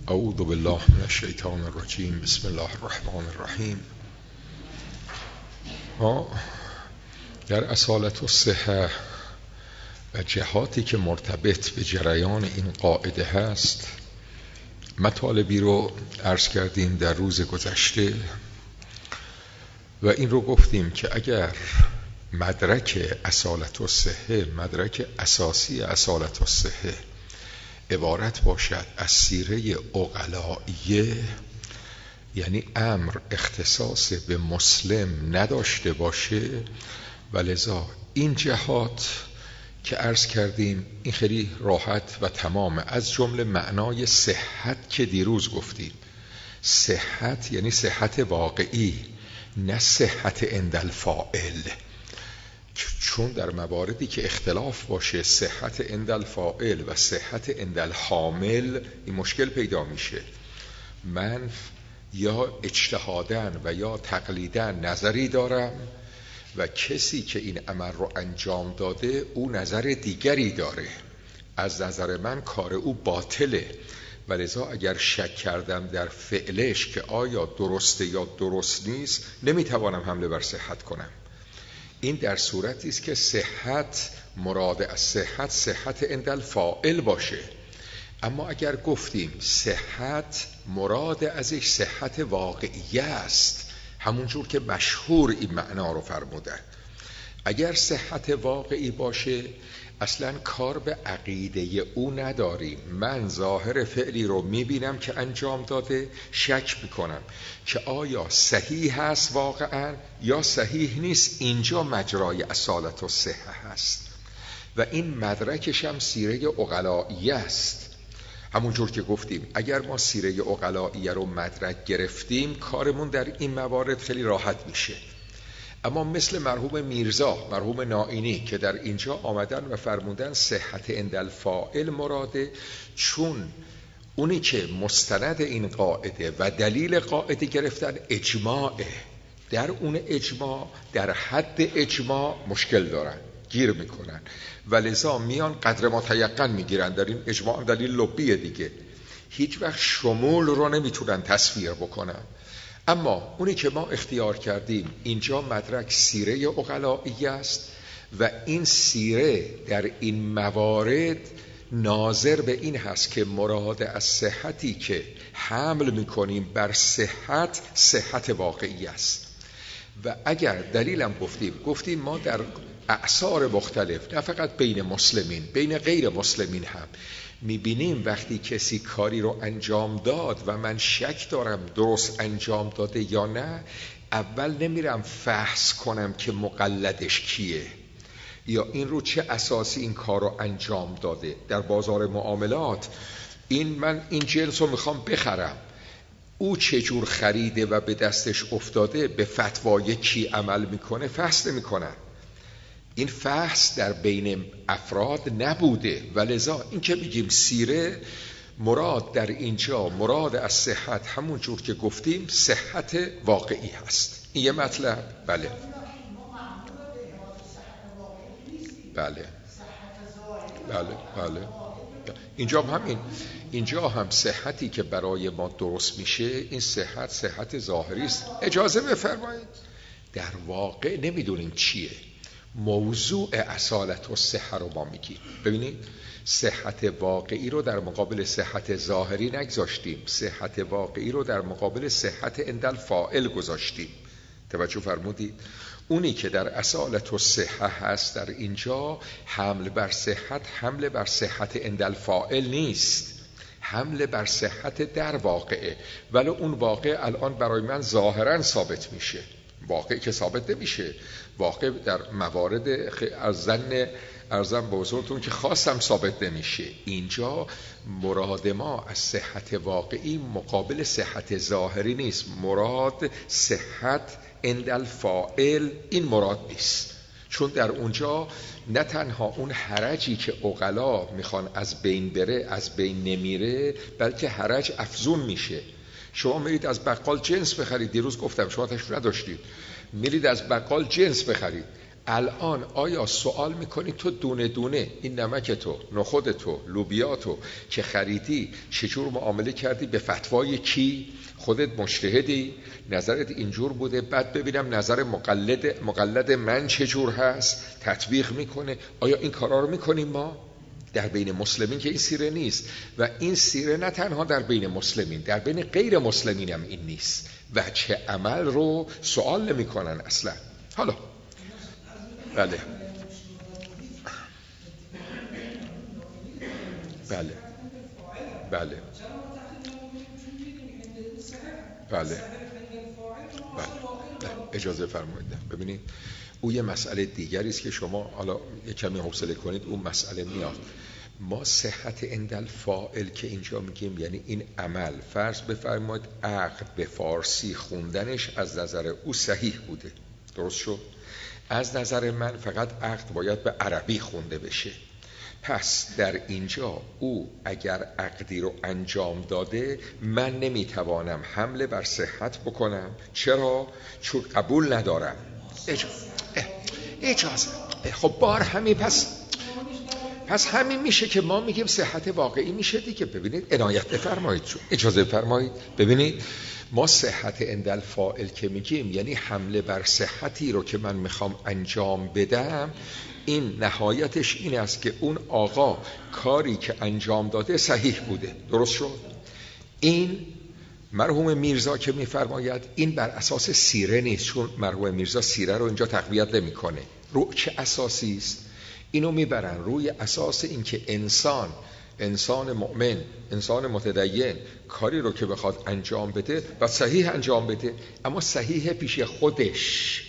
اعوذ بالله من الشیطان الرجیم. بسم الله الرحمن الرحیم. ما در اصالت الصحة و جهاتی که مرتبط به جریان این قاعده هست مطالبی رو عرض کردیم در روز گذشته و این رو گفتیم که اگر مدرک اصالت الصحة، مدرک اساسی اصالت الصحة عبارت باشد از سیره عقلائیه، یعنی امر اختصاص به مسلم نداشته باشه، و لذا این جهات که عرض کردیم این خیلی راحت و تمام، از جمله معنای صحت که دیروز گفتیم. صحت یعنی صحت واقعی، نه صحت عند الفاعل، چون در مواردی که اختلاف باشه صحت عند الفاعل و صحت عند الحامل این مشکل پیدا میشه. من یا اجتهادن و یا تقلیدن نظری دارم و کسی که این عمل رو انجام داده او نظر دیگری داره، از نظر من کار او باطله و لذا اگر شک کردم در فعلش که آیا درسته یا درست نیست نمیتوانم حمله بر صحت کنم. این در صورتی است که صحت مراد از صحت صحت عند الفاعل باشه. اما اگر گفتیم صحت مراد ازش صحت واقعیه است، همون جور که مشهور این معنا رو فرمودن، اگر صحت واقعی باشه اصلا کار به عقیده او نداریم. من ظاهر فعلی رو میبینم که انجام داده، شک میکنم که آیا صحیح هست واقعا یا صحیح نیست. اینجا مجرای اصالت الصحة هست و این مدرکش هم سیره عقلائیه است. همونجور که گفتیم اگر ما سیره عقلائیه رو مدرک گرفتیم کارمون در این موارد خیلی راحت میشه. اما مثل مرحوم میرزا، مرحوم نائینی که در اینجا آمدن و فرمودن صحت عند الفاعل مراده، چون اونی که مستند این قاعده و دلیل قاعده گرفتن اجماعه، در اون اجماع در حد اجماع مشکل دارن، گیر میکنن و لذا میان قدر متیقن میگیرن. در این اجماع دلیل لبیه دیگه، هیچ وقت شمول رو نمیتونن تصویر بکنن. اما اونی که ما اختیار کردیم اینجا مدرک سیره عقلائیه است و این سیره در این موارد ناظر به این هست که مراد از صحتی که حمل میکنیم بر صحت صحت واقعی است. و اگر دلیلم گفتیم ما در اعصار مختلف، نه فقط بین مسلمین، بین غیر مسلمین هم میبینیم وقتی کسی کاری رو انجام داد و من شک دارم درست انجام داده یا نه، اول نمیرم فحص کنم که مقلدش کیه یا این رو چه اساسی این کار رو انجام داده. در بازار معاملات من این جنس رو میخوام بخرم، او چجور خریده و به دستش افتاده به فتوای کی عمل میکنه فحص نمیکنن. این فحص در بین افراد نبوده و لذا این که میگیم سیره مراد در اینجا مراد از صحت همون جور که گفتیم صحت واقعی هست. این یه مطلب. بله بله بله بله. اینجا هم صحتی که برای ما درست میشه این صحت ظاهری است. اجازه بفرمایید در واقع نمیدونیم چیه. موضوع اصالت الصحة رو ما میگیم. ببینید صحت واقعی رو در مقابل صحت ظاهری نگذاشتیم، صحت واقعی رو در مقابل صحت عند الفاعل گذاشتیم. توجه فرمودید؟ اونی که در اصالت الصحة هست در اینجا حمل بر صحت عند الفاعل نیست، حمل بر صحت در واقعه. ولی اون واقع الان برای من ظاهرا ثابت میشه، واقعی که ثابت نمیشه. واقع در موارد ارزم به حضورتون که خاصم ثابت نمیشه. اینجا مراد ما از صحت واقعی مقابل صحت ظاهری نیست، مراد صحت عند الفاعل این مراد نیست. چون در اونجا نه تنها اون حرجی که عقلا میخوان از بین بره از بین نمیره، بلکه حرج افزون میشه. شما میرید از بقال جنس بخرید، دیروز گفتم شما تشریف نداشتید، میرید از بقال جنس بخرید، الان آیا سوال میکنی تو دونه دونه این نمک تو، نخود تو، لوبیا تو که خریدی چجور معامله کردی، به فتوای کی؟ خودت مجتهدی، نظرت اینجور بوده، بعد ببینم نظر مقلد من چجور هست، تطبیق میکنه. آیا این کارا رو میکنیم ما؟ در بین مسلمین که این سیره نیست، و این سیره نه تنها در بین مسلمین، در بین غیر مسلمین هم این نیست و چه عمل رو سوال نمی کنن اصلا. حالا بله بله بله بله اجازه فرمایید. ببینید او یه مسئله دیگری است که شما حالا یه کمی حوصله کنید اون مسئله میاد. ما صحت عند الفاعل که اینجا میگیم یعنی این عمل، فرض بفرمایید عقد به فارسی خوندنش از نظر او صحیح بوده، درست شد؟ از نظر من فقط عقد باید به عربی خونده بشه. پس در اینجا او اگر عقدی رو انجام داده من نمیتوانم حمله بر صحت بکنم. چرا؟ چون قبول ندارم. اجازه خب بار همین پس همین میشه که ما میگیم صحت واقعی میشه دیگه. ببینید عنایت بفرمایید، اجازه بفرمایید. ببینید ما صحت عند الفاعل که میگیم یعنی حمله بر صحتی رو که من میخوام انجام بدم، این نهایتش این است که اون آقا کاری که انجام داده صحیح بوده، درست شد؟ این مرحوم میرزا که میفرماید این بر اساس سیره نیست، چون مرحوم میرزا سیره رو اینجا تقویت نمیکنه. رو چه اساسی است؟ اینو میبرن روی اساس اینکه انسان مؤمن، انسان متدین کاری رو که بخواد انجام بده و صحیح انجام بده، اما صحیح پیش خودش.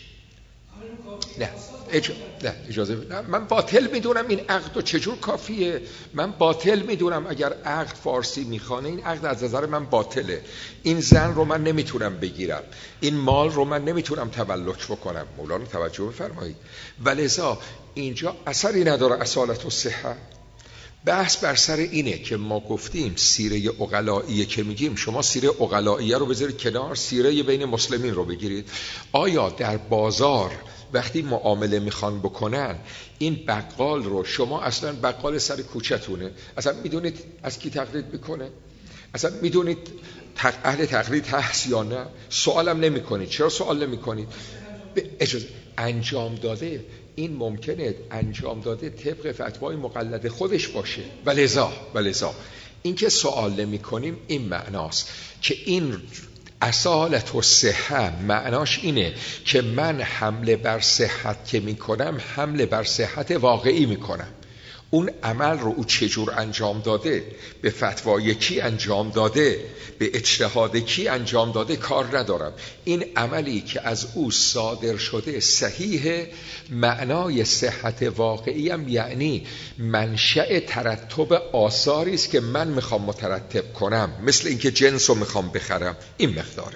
نه اجازه نه. من باطل میدونم این عقد و چجور کافیه. من باطل میدونم اگر عقد فارسی میخوانه این عقد از نظر من باطله. این زن رو من نمیتونم بگیرم، این مال رو من نمیتونم تملک بکنم. مولانا توجه بفرمایید. ولذا اینجا اثری نداره اصالت و صحت. بحث بر سر اینه که ما گفتیم سیره عقلائیه که میگیم شما سیره عقلائیه رو بذارید کنار، سیره بین مسلمین رو بگیرید. آیا در بازار وقتی معامله میخوان بکنن این بقال رو شما اصلا بقال سر کوچتونه اصلا میدونید از کی تقلید میکنه؟ اصلا میدونید اهل تقلید هست یا نه؟ سوالم نمی کنید. چرا سوال نمی کنید؟ اجازه انجام داده این ممکنه انجام داده طبق فتوای مقلد خودش باشه. ولذا این که سوال نمی کنیم این معناست که این اصالت و صحت معناش اینه که من حمله بر صحت که می کنم حمله بر صحت واقعی می کنم. اون عمل رو او چجور انجام داده، به فتوای کی انجام داده، به اجتهاد کی انجام داده کار ندارم. این عملی که از او صادر شده صحیح، معنای صحت واقعی هم یعنی منشأ ترتب آثاری است که من میخوام مترتب کنم، مثل اینکه جنس رو میخوام بخرم. این مقداره.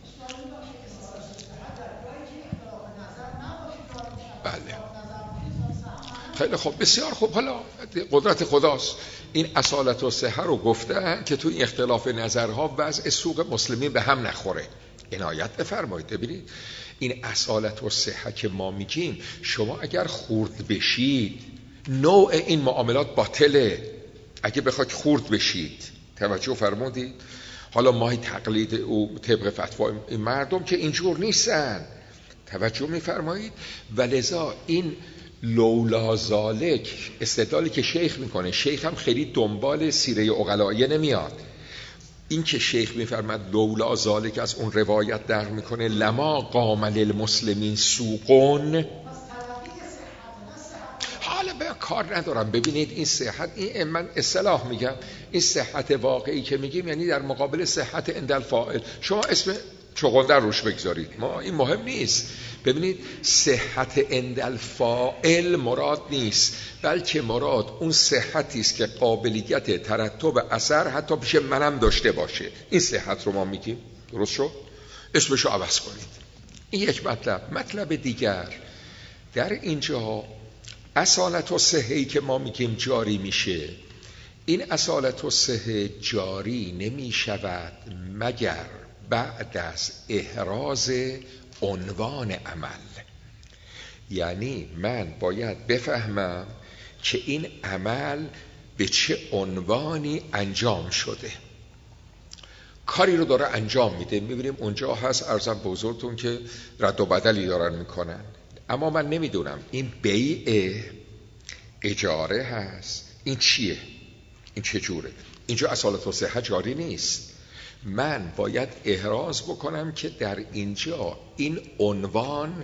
بله خیلی خوب، بسیار خوب. حالا قدرت خداست. این اصالت و صحت رو گفتن که تو این اختلاف نظرها وضع سوق مسلمین به هم نخوره. عنایت بفرمایید. ببینید این اصالت و صحت که ما میگیم شما اگر خورد بشید نوع این معاملات باطله. اگه بخواید خورد بشید، توجه فرمودید؟ حالا ماهی تقلید او طبق فتوای این مردم که اینجور نیستن، توجه میفرمایید؟ ولذا این لولا ذالک استدلالی که شیخ میکنه، شیخ هم خیلی دنبال سیره عقلائیه نمیاد. این که شیخ میفرماد لولا ذالک از اون روایت در میکنه لما قام للمسلمین سوقون. حالا به کار ندارم. ببینید این صحت، این من اصطلاح میگم، این صحت واقعی که میگیم یعنی در مقابل صحت عند الفاعل. شما اسم چغندر روش بگذارید، ما این مهم نیست. ببینید صحت عند الفاعل مراد نیست، بلکه مراد اون صحتی است که قابلیت ترتب اثر حتی پیش منم داشته باشه. این صحت رو ما میگیم. درست شد؟ اسمشو عوض کنید. این یک مطلب دیگر در اینجا اصالت و صحه‌ای که ما میگیم جاری میشه. این اصالت و صحه جاری نمی شود مگر بعد از احراز عنوان عمل. یعنی من باید بفهمم که این عمل به چه عنوانی انجام شده. کاری رو داره انجام میده، میبینیم اونجا هست عرضم به حضورتون که رد و بدلی دارن میکنن، اما من نمیدونم این بیع اجاره هست، این چیه، این چه جوره. اینجا اصالت و صحه جاری نیست. من باید احراز بکنم که در اینجا این عنوان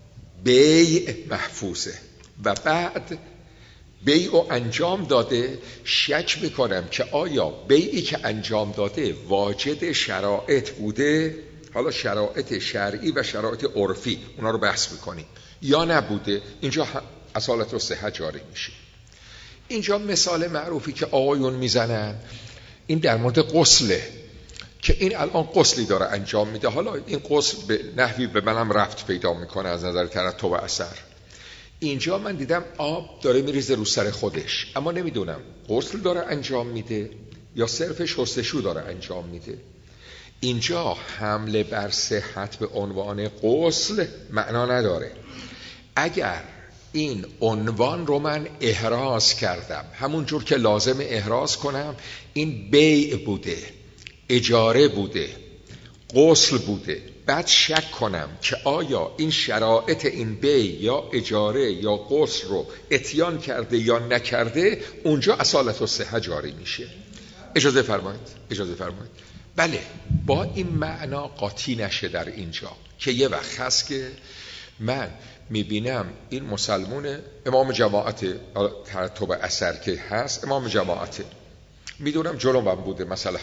بیع محفوظه و بعد بیع و انجام داده. شک میکنم که آیا بیعی که انجام داده واجد شرایط بوده، حالا شرایط شرعی و شرایط عرفی اونا رو بحث میکنیم، یا نبوده. اینجا اصالت و صحه جاری میشه. اینجا مثال معروفی که آقایون میزنن این در مورد غسله که این الان غسلی داره انجام میده. حالا این غسل به نحوی به منم رفت پیدا میکنه از نظر ترتب و اثر. اینجا من دیدم آب داره میریزه رو سر خودش، اما نمیدونم غسل داره انجام میده یا صرف شستشو داره انجام میده. اینجا حمله بر صحت به عنوان غسل معنا نداره. اگر این عنوان رو من احراز کردم همون جور که لازم احراز کنم، این بیع بوده، اجاره بوده، غسل بوده، بعد شک کنم که آیا این شرایط این بیع یا اجاره یا غسل رو اتیان کرده یا نکرده، اونجا اصالت و صحه جاری میشه. اجازه فرمایید. بله، با این معنا قاطی نشه در اینجا که یه وقت هست که من میبینم این مسلمون امام جماعت ترتب اثر که هست امام جماعته، میدونم جلو من بوده مثلا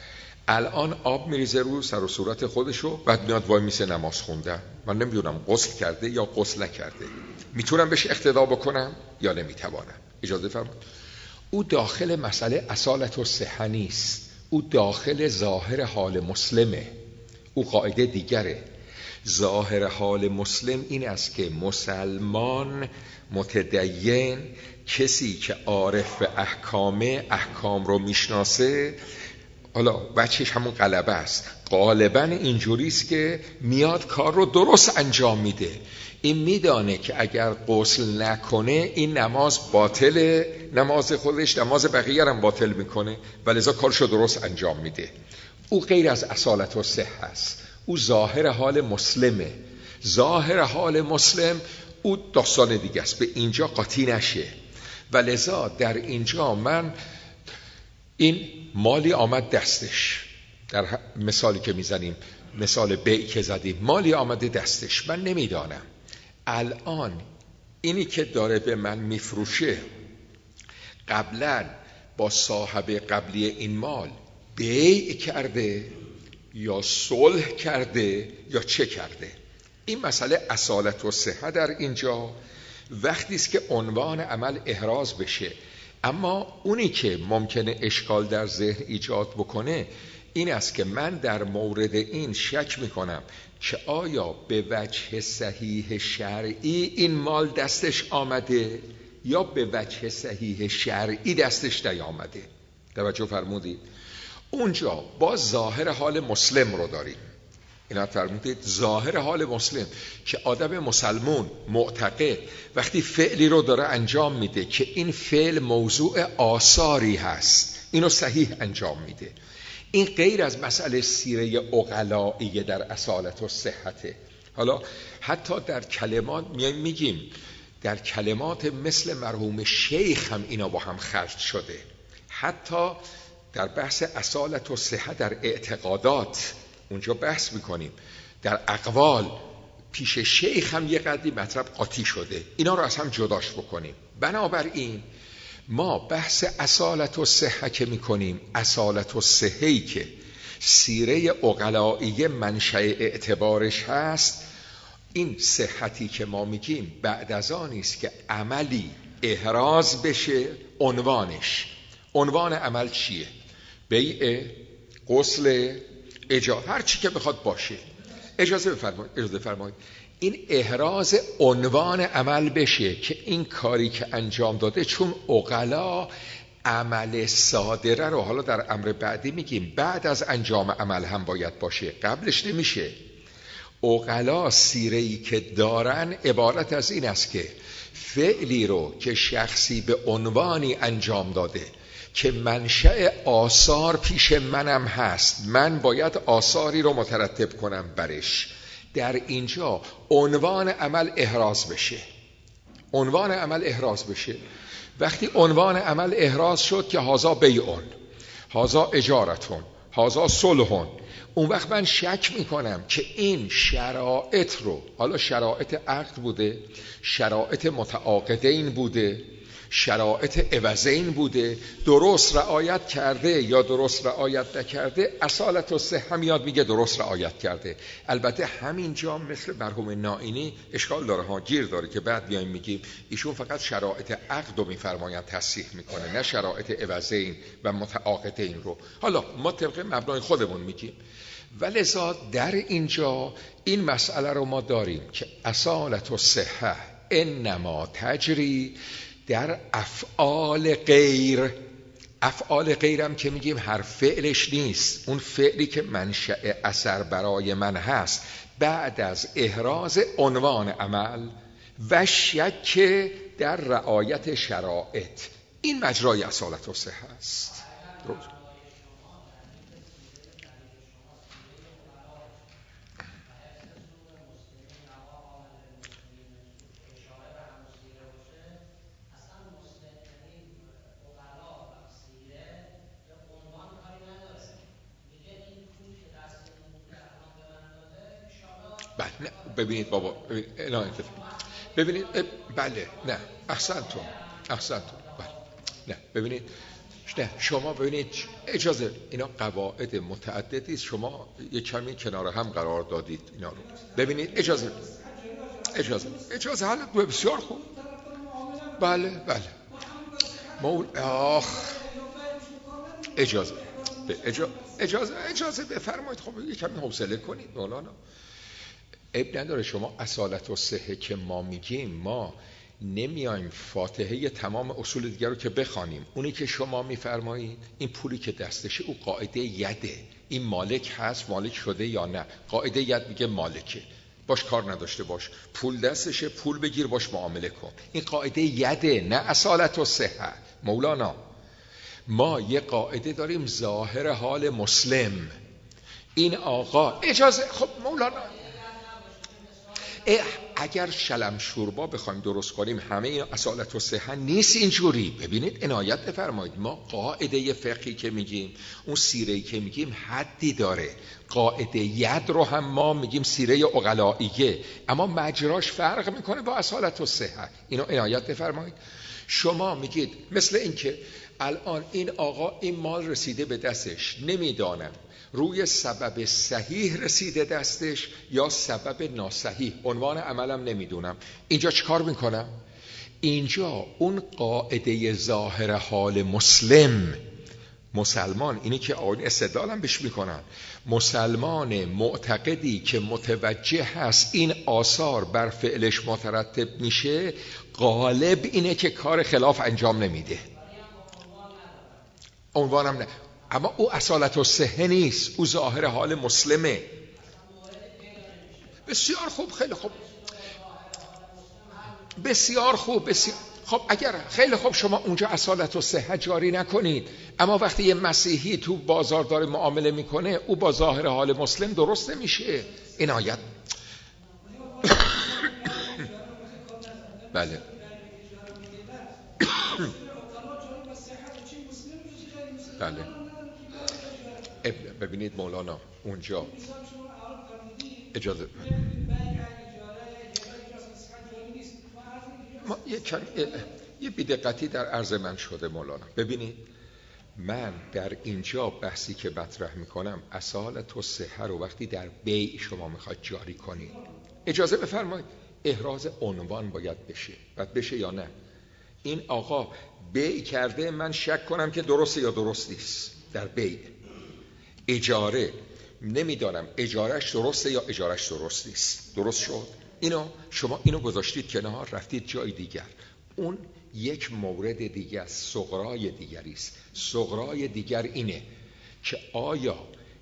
الان آب میریزه رو سر و صورت خودشو، بعد میاد وای میسه نماز خوندن. من نمیدونم غسل کرده یا غسل نکرده، میتونم بهش اقتدا بکنم یا نمیتوانم. اجازه فرمایید. او داخل مسئله اصالت و صحه نیست، او داخل ظاهر حال مسلمه. او قاعده دیگره. ظاهر حال مسلم این است که مسلمان متدین، کسی که عارف به احکام رو میشناسه، حالا بچهش همون غلبه است، غالبا اینجوریست که میاد کار رو درست انجام میده. این میدانه که اگر غسل نکنه این نماز باطله، نماز خودش نماز بقیه هم باطل میکنه، ولذا کارشو درست انجام میده. او غیر از اصالت و صحه است، او ظاهر حال مسلمه. ظاهر حال مسلم او داستان دیگه است، به اینجا قاطی نشه. ولذا در اینجا من این مالی آمد دستش، در مثالی که میزنیم، مثال بیع که زدیم، مالی آمده دستش، من نمیدانم الان اینی که داره به من میفروشه قبلا با صاحب قبلی این مال بیع کرده یا صلح کرده یا چه کرده. این مسئله اصالت و صحه در اینجا وقتی است که عنوان عمل احراز بشه. اما اونی که ممکنه اشکال در ذهن ایجاد بکنه این است که من در مورد این شک میکنم که آیا به وجه صحیح شرعی این مال دستش آمده یا به وجه صحیح شرعی دستش نیامده. توجه فرمودید؟ اونجا با ظاهر حال مسلم رو داریم. اینا فرمودید ظاهر حال مسلم که آدم مسلمون معتقد وقتی فعلی رو داره انجام میده که این فعل موضوع آثاری هست، اینو صحیح انجام میده. این غیر از مسئله سیره عقلائیه در اصالت و صحته. حالا حتی در کلمات میگیم در کلمات مثل مرحوم شیخ هم اینا با هم خرج شده. حتی در بحث اصالت و صحه در اعتقادات اونجا بحث میکنیم، در اقوال پیش شیخ هم یه قدری مطلب قاطی شده. اینا رو از هم جداش بکنیم. بنابراین ما بحث اصالت و صحه که میکنیم، اصالت و صحه‌ای که سیره عقلائیه منشأ اعتبارش هست، این صحتی که ما میگیم بعد از آنی است که عملی احراز بشه. عنوان عمل چیه؟ بیع، غسل، اجاره، هر چی که بخواد باشه. اجازه فرمایید این احراز عنوان عمل بشه که این کاری که انجام داده، چون عقلا عمل صادره رو حالا در امر بعدی میگیم بعد از انجام عمل هم باید باشه، قبلش نمیشه. عقلا سیره‌ای که دارن عبارت از این است که فعلی رو که شخصی به عنوانی انجام داده که منشأ آثار پیش منم هست، من باید آثاری رو مترتب کنم برش، در اینجا عنوان عمل احراز بشه. عنوان عمل احراز بشه. وقتی عنوان عمل احراز شد که هازا بیعون، هازا اجارتون، هازا صلحون، اون وقت من شک میکنم که این شرایط رو، حالا شرایط عقد بوده، شرایط متعاقدین بوده، شرایط عوضین بوده، درست رعایت کرده یا درست رعایت نکرده، اصالت الصحه میاد میگه درست رعایت کرده. البته همینجا مثل مرحوم نائینی اشکال داره ها، گیر داره که بعد بیایم میگیم ایشون فقط شرایط عقد رو میفرماید تصحیح میکنه، نه شرایط عوضین و متعاقدین رو. حالا ما طبق مبنای خودمون میگیم. ولذا در اینجا این مسئله رو ما داریم که اصالت الصحه انما تجری در افعال غیر. افعال غیرم که میگیم هر فعلش نیست، اون فعلی که منشأ اثر برای من هست بعد از احراز عنوان عمل و شک در رعایت شرایط، این مجرای اصالت الصحه است. بله ببینید بابا، ببینید بله نه احسنتون بله نه ببینید نه شما ببینید اجازه، اینا قواعد متعددی است، شما یک کمی کنار هم قرار دادید اینا رو. ببینید اجازه حالا بسیار خوب. بله اجازه بفرمایید. خب یک کمی حوصله کنید مولانا. عیب نداره. شما اصالت الصحه که ما میگیم، ما نمیایم فاتحه تمام اصول دیگر رو که بخوانیم. اونی که شما میفرمایید این پولی که دستشه او قاعده یده، این مالک هست، مالک شده یا نه. قاعده ید میگه مالکه، باش کار نداشته باش، پول دستشه، پول بگیر باش معامله کن. این قاعده یده، نه اصالت الصحه. مولانا ما یه قاعده داریم ظاهر حال مسلم. این آقا اجازه، خب مولانا اگر شلم شوربا بخوایم درست کنیم همه این اصالت الصحه نیست اینجوری. ببینید عنایت بفرمایید، ما قاعده فقهی که میگیم، اون سیره‌ای که میگیم حدی داره. قاعده ید رو هم ما میگیم سیره عقلائیه، اما مجراش فرق میکنه با اصالت الصحه. اینو عنایت بفرمایید. شما میگید مثل این که الان این آقا این مال رسیده به دستش، نمیدانم روی سبب صحیح رسیده دستش یا سبب ناصحیح، عنوان عملم نمیدونم. اینجا چیکار میکنم؟ اینجا اون قاعده ظاهر حال مسلمان، اینی که آن استدلالم بهش میکنن، مسلمان معتقدی که متوجه هست این آثار بر فعلش مترتب میشه، غالب اینه که کار خلاف انجام نمیده. عنوانم نه، اما او اصالت الصحه نیست، او ظاهر حال مسلمه. بسیار خوب، خیلی خوب، بسیار خوب. خب اگر خیلی خوب شما اونجا اصالت الصحه جاری نکنید، اما وقتی یه مسیحی تو بازار داره معامله میکنه، او با ظاهر حال مسلم درست نمیشه. عنایت بله بله. ببینید مولانا اونجا اجازه ما یه بی‌دقتی در عرض من شده مولانا. ببینید من در اینجا بحثی که مطرح میکنم اصالت الصحه رو وقتی در بیع شما میخواید جاری کنید، اجازه بفرمایید احراز عنوان باید بشه. باید بشه یا نه؟ این آقا بیع کرده، من شک کنم که درسته یا درست نیست. در بیع اجاره نمیدانم اجارش درسته یا اجارش درست نیست. درست شد؟ شما اینو گذاشتید کنار، رفتید جای دیگر. اون یک مورد دیگر است، صغرای دیگری است. صغرای دیگر اینه که آیا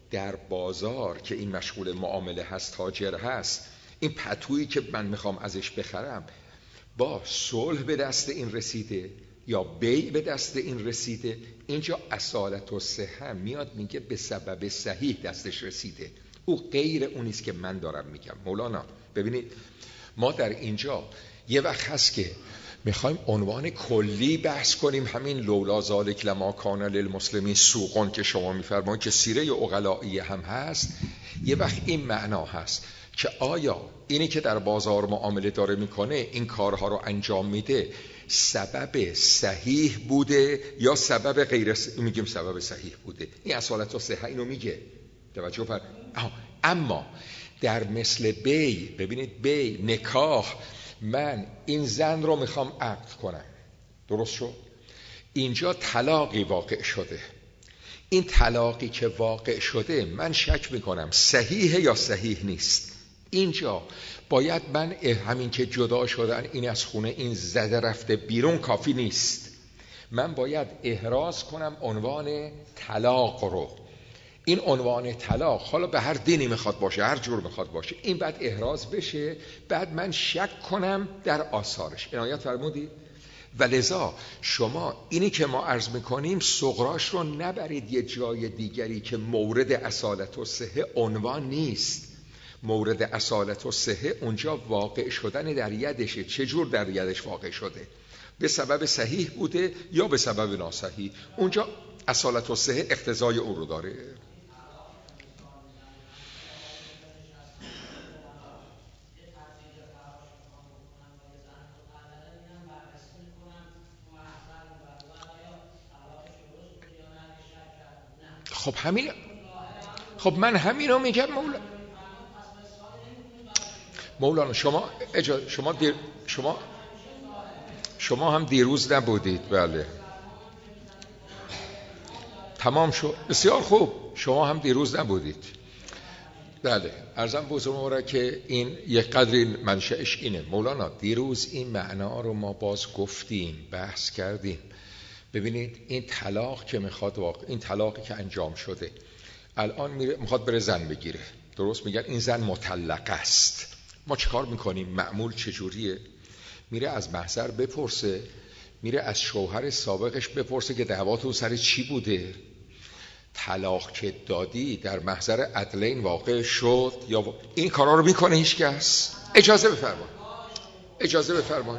در بازار که این مشغول معامله هست، تاجر هست، این پتویی که من میخوام ازش بخرم با صلح به دست این رسیده یا بیع به دست این رسیده، اینجا اصالت و صحه میاد میگه به سبب صحیح دستش رسیده، او غیر اونیست که من دارم میگم. مولانا ببینید ما در اینجا یه وقت هست که میخوایم عنوان کلی بحث کنیم، همین لولا ذالک لما کان للمسلمین سوقون که شما میفرمایید که سیره اغلایی هم هست. یه وقت این معنا هست که آیا اینی که در بازار معامله داره میکنه، این کارها رو انجام میده، سبب صحیح بوده یا سبب غیر میگیم سبب صحیح بوده. این اصالت و صحه اینو میگه، توجه فرمایید. اما در مثل بی، ببینید بی نکاح، من این زن رو میخوام عقد کنم، درست شد، اینجا طلاقی واقع شده، این طلاقی که واقع شده من شک میکنم صحیحه یا صحیح نیست. اینجا باید من همین که جدا شدن، این از خونه، این زده رفته بیرون کافی نیست، من باید احراز کنم عنوان طلاق رو. این عنوان طلاق حالا به هر دینی میخواد باشه، هر جور میخواد باشه، این بعد احراز بشه، بعد من شک کنم در آثارش. عنایت فرمودید؟ ولذا شما اینی که ما عرض میکنیم صغراش رو نبرید یه جای دیگری که مورد اصالت و صحه عنوان نیست. مورد اصالت و صحه اونجا واقع شدن در یدشه. چه جور در یدش واقع شده؟ به سبب صحیح بوده یا به سبب ناصحیح؟ اونجا اصالت و صحه اقتضای او رو داره. خب همین، خب من همینو میگم مولانا شما هم دیروز نبودید. بله تمام شد، بسیار خوب، شما هم دیروز نبودید. بله عرضم بزرگ که این یک قدری منشأش اینه. مولانا دیروز این معنا رو ما باز گفتیم، بحث کردیم. ببینید این طلاق که میخواد این طلاقی که انجام شده الان میخواد بره زن بگیره، درست میگن این زن مطلقه است. ما چیکار میکنیم؟ معمول چجوریه؟ میره از محضر بپرسه، میره از شوهر سابقش بپرسه که دعواتون سر چی بوده، طلاق که دادی در محضر عدلین واقع شد یا این کارا رو میکنه هیچ کس؟ اجازه بفرمایید، اجازه بفرمایید،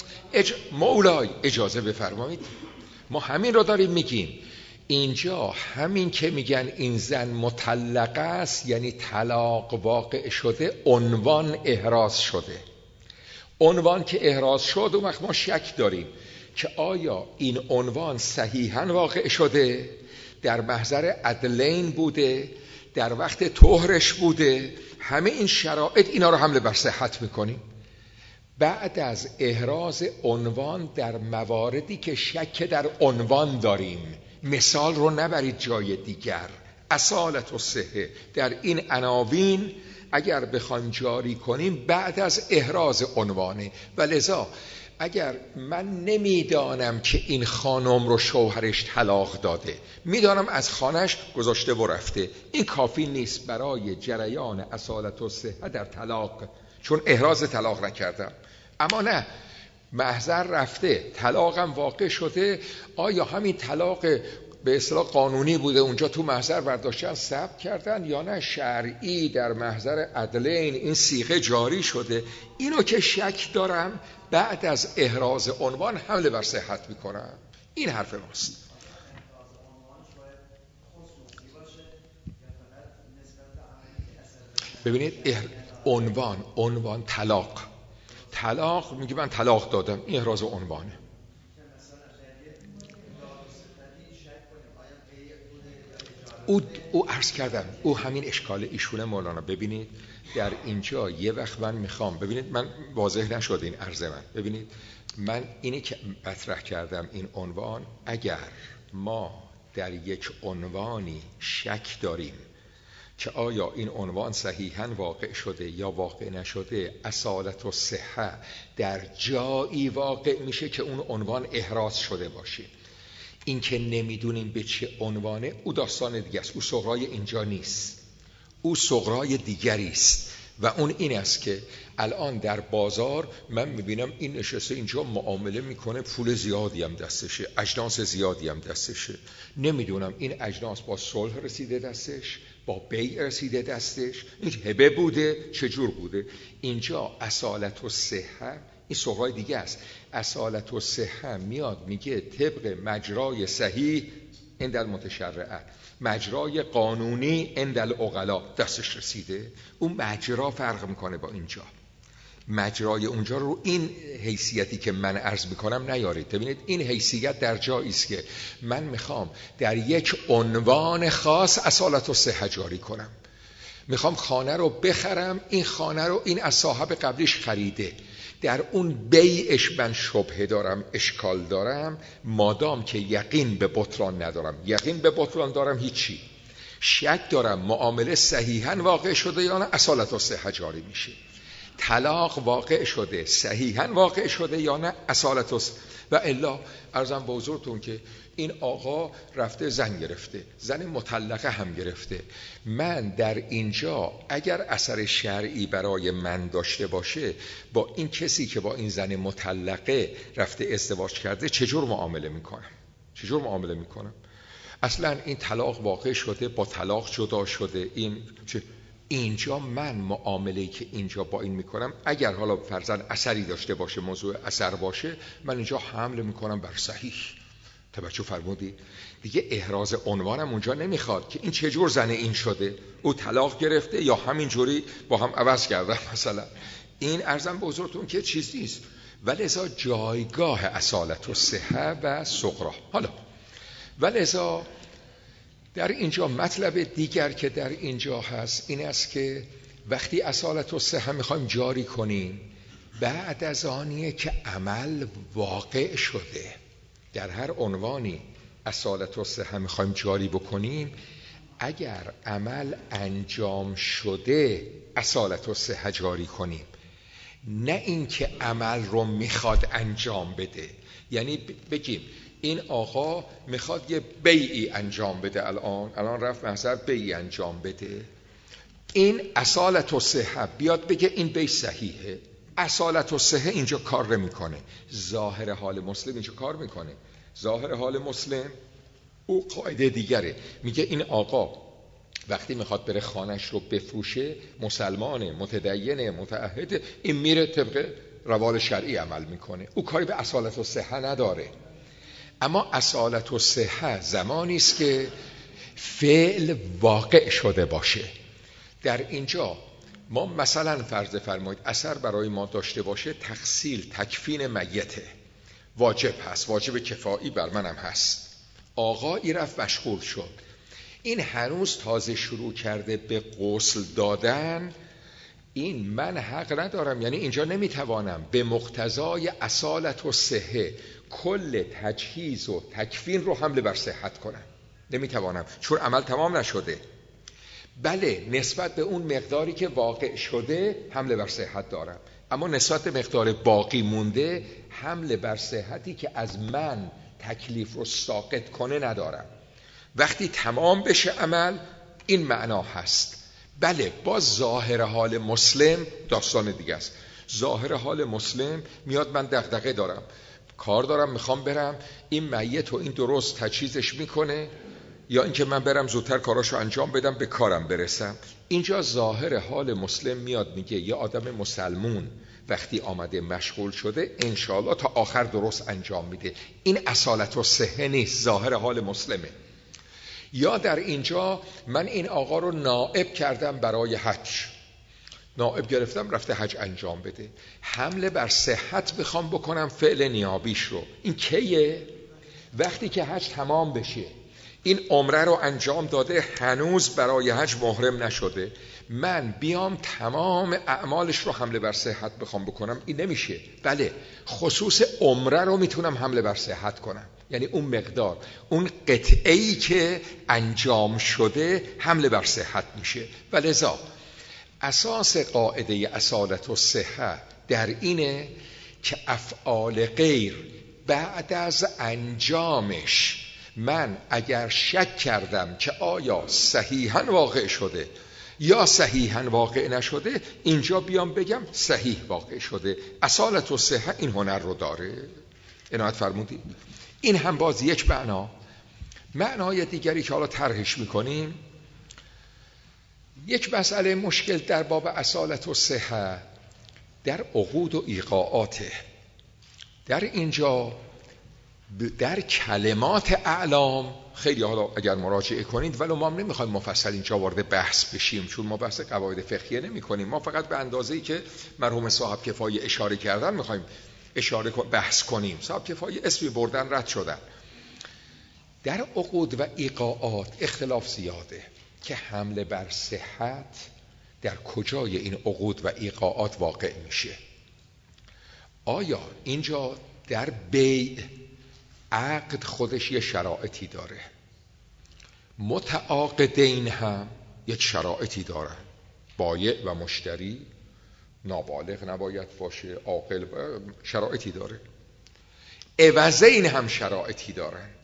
مولای اجازه بفرمایید. ما همین رو داریم میگیم اینجا. همین که میگن این زن مطلقه است یعنی طلاق واقع شده، عنوان احراز شده. عنوان که احراز شد اون وقت ما شک داریم که آیا این عنوان صحیحاً واقع شده، در محضر عدلین بوده، در وقت طهرش بوده. همه این شرایط اینا رو حمل بر صحت میکنیم. بعد از احراز عنوان در مواردی که شک در عنوان داریم، مثال رو نبرید جای دیگر، اصالت و صحه در این عناوین اگر بخوایم جاری کنیم بعد از احراز عنوانه. ولذا اگر من نمیدانم که این خانم رو شوهرش طلاق داده، میدانم از خانهش گذاشته و رفته، این کافی نیست برای جریان اصالت و صحه در طلاق، چون احراز طلاق نکردم. اما نه، محضر رفته، طلاقم واقع شده، آیا همین طلاق به اصطلاح قانونی بوده اونجا تو محضر برداشتن ثبت کردن یا نه شرعی در محضر عدلین این صیغه جاری شده؟ اینو که شک دارم بعد از احراز عنوان حمله بر صحت میکنم. این حرف ماست. ببینید عنوان طلاق میگه من طلاق دادم، این احراز عنوانه. او عرض کردم او همین اشکال ایشونه مولانا. ببینید در اینجا یه وقت من میخوام، ببینید من واضح نشد این عرض من، ببینید من اینی که مطرح کردم این عنوان، اگر ما در یک عنوانی شک داریم که آیا این عنوان صحیحاً واقع شده یا واقع نشده، اصالت و صحه در جایی واقع میشه که اون عنوان احراز شده باشه. این که نمیدونیم به چه عنوانه، او داستان دیگه است. او صغرای اینجا نیست، او صغرای دیگری است و اون این است که الان در بازار من میبینم این نشسته اینجا معامله میکنه، پول زیادی هم دستشه، اجناس زیادی هم دستشه. نمیدونم این اجناس با صلح رسیده دستش، با بیع رسیده دستش، این هبه بوده، چجور بوده. اینجا اصالت و صحه این صغرای دیگه است. اصالت و صحه میاد میگه طبق مجرای صحیح عند المتشرعه، مجرای قانونی عند العقلا دستش رسیده. اون مجرا فرق میکنه با اینجا. مجرای اونجا رو این حیثیتی که من عرض میکنم نیارید. ببینید این حیثیت در جایی است که من میخوام در یک عنوان خاص اصالت و صحه جاری کنم. میخوام خانه رو بخرم، این خانه رو این از صاحب قبلیش خریده، در اون بیعش من شبهه دارم، اشکال دارم، مادام که یقین به بطلان ندارم. یقین به بطلان دارم هیچی، شک دارم معامله صحیحاً واقع شده یا نه، اصالت و صحه جاری میشه. طلاق واقع شده، صحیحاً واقع شده یا نه، اصالت و الا عرضم به حضورتون که این آقا رفته زن گرفته، زن مطلقه هم گرفته. من در اینجا اگر اثر شرعی برای من داشته باشه، با این کسی که با این زن مطلقه رفته ازدواج کرده چجور معامله میکنم؟ چجور معامله میکنم؟ اصلا این طلاق واقع شده، با طلاق جدا شده، اینجا من معامله‌ای که اینجا با این میکنم، اگر حالا فرضاً اثری داشته باشه، موضوع اثر باشه، من اینجا حمله میکنم بر صحیح. توجه فرمودید؟ دیگه احراز عنوانم اونجا نمیخواد که این چجور زن این شده، او طلاق گرفته یا همینجوری با هم عوض کردن مثلا. این عرضم به حضورتون که چیز نیست، ولذا جایگاه اصالت و صحه و صغرا. حالا ولذا در اینجا مطلب دیگر که در اینجا هست این است که وقتی اصالت و صحه میخوایم جاری کنیم، بعد از آنیه که عمل واقع شده، در هر عنوانی اصالت و صحه میخوایم جاری بکنیم، اگر عمل انجام شده اصالت و صحه جاری کنیم، نه اینکه عمل رو میخواد انجام بده. یعنی بگیم این آقا میخواد یه بیعی انجام بده، الان رفت محضر بیعی انجام بده، این اصالت و صحه بیاد بگه این بیع صحیحه، اصالت و صحه اینجا کار نمیکنه. ظاهر حال مسلم اینجا کار میکنه. ظاهر حال مسلم او قاعده دیگره، میگه این آقا وقتی میخواد بره خانش رو بفروشه، مسلمانه، متدینه، متعهده، این میره طبق روال شرعی عمل میکنه، او کاری به اصالت و صحه نداره. اما اصالت و صحه زمانی است که فعل واقع شده باشه. در اینجا ما مثلا فرض فرمایید اثر برای ما داشته باشه، تغسیل تکفین میته واجب هست، واجب کفایی بر منم هست. آقایی رفت مشغول شد، این هنوز تازه شروع کرده به غسل دادن، این من حق ندارم. یعنی اینجا نمیتوانم به مقتضای اصالت و صحه کل تجهیز و تکفین رو حمل بر صحت کنم، نمیتوانم، چون عمل تمام نشده. بله نسبت به اون مقداری که واقع شده حمل بر صحت دارم، اما نسبت به مقدار باقی مونده حمل بر صحتی که از من تکلیف رو ساقط کنه ندارم. وقتی تمام بشه عمل این معنا هست. بله با ظاهر حال مسلم داستان دیگه است. ظاهر حال مسلم میاد من دغدغه دارم، کار دارم، میخوام برم، این میت و این درست تجهیزش میکنه، یا اینکه من برم زودتر کاراشو انجام بدم به کارم برسم. اینجا ظاهر حال مسلم میاد میگه یه آدم مسلمون وقتی آمده مشغول شده انشاءالله تا آخر درست انجام میده. این اصالت و صحه نیست، ظاهر حال مسلمه. یا در اینجا من این آقا رو نائب کردم برای حج، نائب گرفتم رفته حج انجام بده، حمله بر صحت بخوام بکنم فعل نیابیش رو، این کیه؟ وقتی که حج تمام بشه، این عمره رو انجام داده، هنوز برای حج محرم نشده، من بیام تمام اعمالش رو حمله بر صحت بخوام بکنم، این نمیشه. بله خصوص عمره رو میتونم حمله بر صحت کنم، یعنی اون مقدار، اون قطعه‌ای که انجام شده حمله بر صحت میشه. ولذا اساس قاعده اصالت و صحه در اینه که افعال غیر بعد از انجامش من اگر شک کردم که آیا صحیحاً واقع شده یا صحیحاً واقع نشده، اینجا بیام بگم صحیح واقع شده. اصالت و صحه این هنر رو داره. عنایت فرمودید. این هم باز یک معنا. معنای دیگری که حالا طرحش میکنیم، یک مسئله مشکل در باب اصالت و صحه در عقود و ایقاعاته. در اینجا در کلمات اعلام خیلی، حالا اگر مراجعه کنید، ولو ما نمیخوایم مفصل اینجا وارد بحث بشیم، چون ما بحث قواعد فقهیه نمی کنیم، ما فقط به اندازه‌ای که مرحوم صاحب کفایه اشاره کردن میخوایم بحث کنیم. صاحب کفایه اسمی بردن، رد شدن. در عقود و ایقاعات اختلاف زیاده که حمله بر صحت در کجای این عقود و ایقاعات واقع میشه. آیا اینجا در بیع عقد خودش یه شرایطی داره، متعاقدین هم یک شرایطی دارن، بایع و مشتری نابالغ نباید باشه، عاقل، شرایطی داره، عوضین هم شرایطی دارند.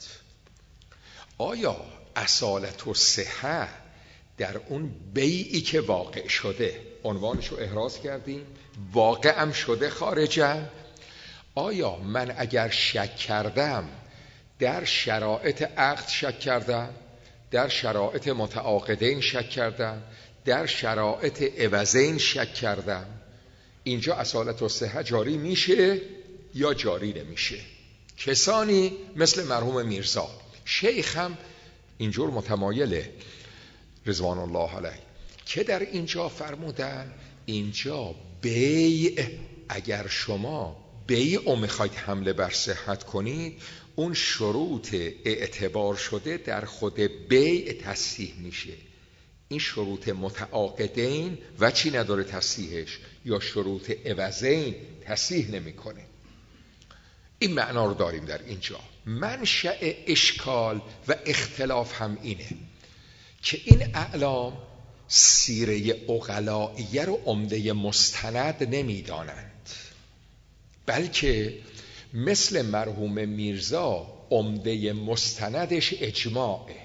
آیا اصالت و صحه در اون بیعی که واقع شده، عنوانشو احراز کردیم، واقع هم شده خارجا، آیا من اگر شک کردم در شرایط عقد شک کردم، در شرایط متعاقدین شک کردم، در شرایط عوضین شک کردم، اینجا اصالت و صحه جاری میشه یا جاری نمیشه؟ کسانی مثل مرحوم میرزا، شیخ هم اینجور متمایله رضوان الله علیه، که در اینجا فرمودن اینجا بیع، اگر شما بیع میخواید حمله بر صحت کنید، اون شروط اعتبار شده در خود بیع تصحیح میشه. این شروط متعاقدین و چی نداره تصحیحش، یا شروط عوضین تصحیح نمیکنه. این معنا رو داریم در اینجا. منشأ اشکال و اختلاف هم اینه که این اعلام سیره عقلائیه رو عمده مستند نمیدانند، بلکه مثل مرحوم میرزا عمده مستندش اجماعه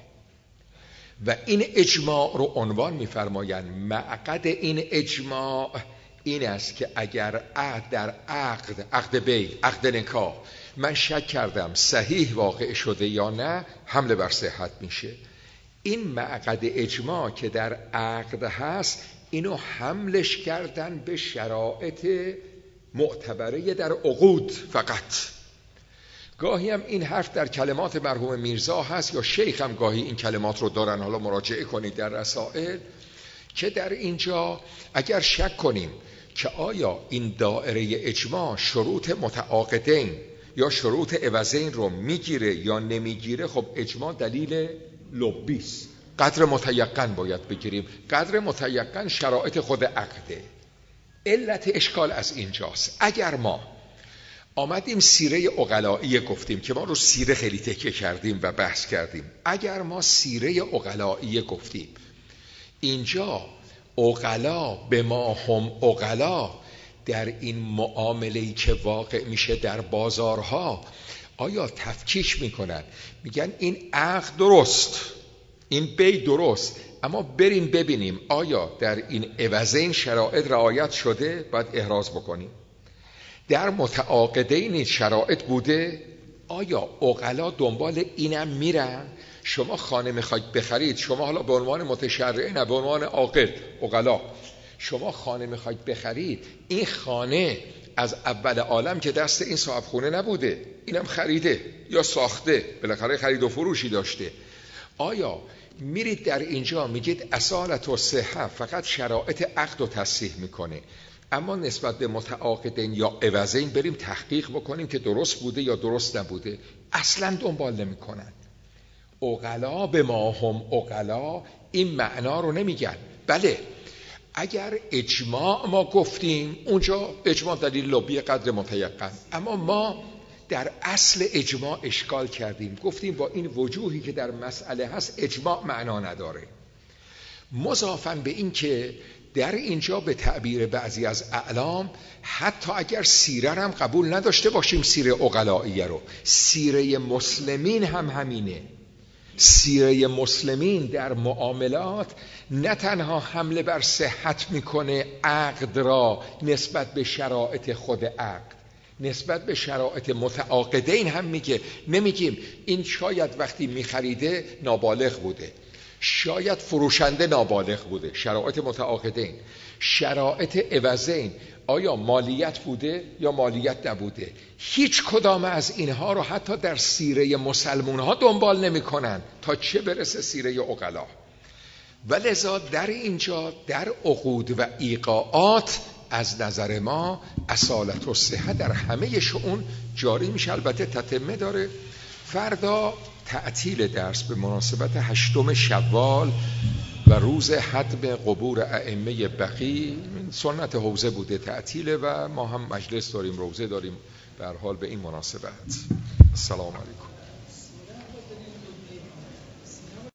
و این اجماع رو عنوان می‌فرمایند معقد این اجماع این است که اگر در عقد بیع، عقد نکاح، من شک کردم صحیح واقع شده یا نه، حمله بر صحت میشه. این معقد اجماع که در عقد هست، اینو حملش کردن به شرایط معتبره در عقود فقط. گاهی هم این حرف در کلمات مرحوم میرزا هست، یا شیخ هم گاهی این کلمات رو دارن، حالا مراجعه کنید در رسائل، که در اینجا اگر شک کنیم که آیا این دائره اجماع شروط متعاقدین یا شروط عوضین رو میگیره یا نمیگیره، خب اجماع دلیل لبیست، قدر متیقن باید بگیریم. قدر متیقن شرایط خود عقده. علت اشکال از اینجاست. اگر ما آمدیم سیره عقلائیه گفتیم، که ما رو سیره خیلی تکیه کردیم و بحث کردیم، اگر ما سیره عقلائیه گفتیم، اینجا عقلا به ما هم عقلا در این معامله‌ای که واقع میشه در بازارها، آیا تفکیک میکنن، میگن این عقد درست، این بیع درست، اما بریم ببینیم آیا در این عوضین شرایط رعایت شده، باید احراز بکنیم. در متعاقدین شرایط بوده، آیا عقلا دنبال اینم میرن؟ شما خانه میخواید بخرید، شما حالا به عنوان متشرع، نه به عنوان عاقل، عقلا، شما خانه میخواید بخرید، این خانه از اول عالم که دست این صاحب خونه نبوده، اینم خریده یا ساخته، بالاخره خرید و فروشی داشته. آیا میرید در اینجا میگید اصالت و صحه فقط شرایط عقد رو تصحیح میکنه، اما نسبت به متعاقدین یا عوضین بریم تحقیق بکنیم که درست بوده یا درست نبوده؟ اصلا دنبال نمیکنن. عقلا به ما هم عقلا این معنا رو نمیگن. بله، اگر اجماع ما گفتیم، اونجا اجماع دلیل لبی قدر متیقن، اما ما در اصل اجماع اشکال کردیم، گفتیم با این وجوهی که در مسئله هست اجماع معنا نداره. مضافاً به این که در اینجا به تعبیر بعضی از اعلام، حتی اگر سیره هم قبول نداشته باشیم، سیره عقلائیه رو، سیره مسلمین هم همینه، سیره مسلمین در معاملات نه تنها حمله بر صحت میکنه عقد را نسبت به شرایط خود عقد، نسبت به شرایط متعاقدین هم میگه. نمیگیم این شاید وقتی میخریده نابالغ بوده، شاید فروشنده نابالغ بوده، شرایط متعاقدین، شرایط عوضین، آیا مالیت بوده یا مالیت نبوده. هیچ کدام از اینها رو حتی در سیره مسلمون ها دنبال نمی کنن، تا چه برسه سیره عقلا. ولذا در اینجا در عقود و ایقاعات از نظر ما اصالت و صحت در همه شؤون جاری میشه. البته تتمه داره. فردا تعطیل درس به مناسبت 8 شوال و روز حتم قبور ائمه بقی، سنت حوزه بوده تعطیله و ما هم مجلس داریم، روزه داریم، به هر حال به این مناسبت. السلام علیکم.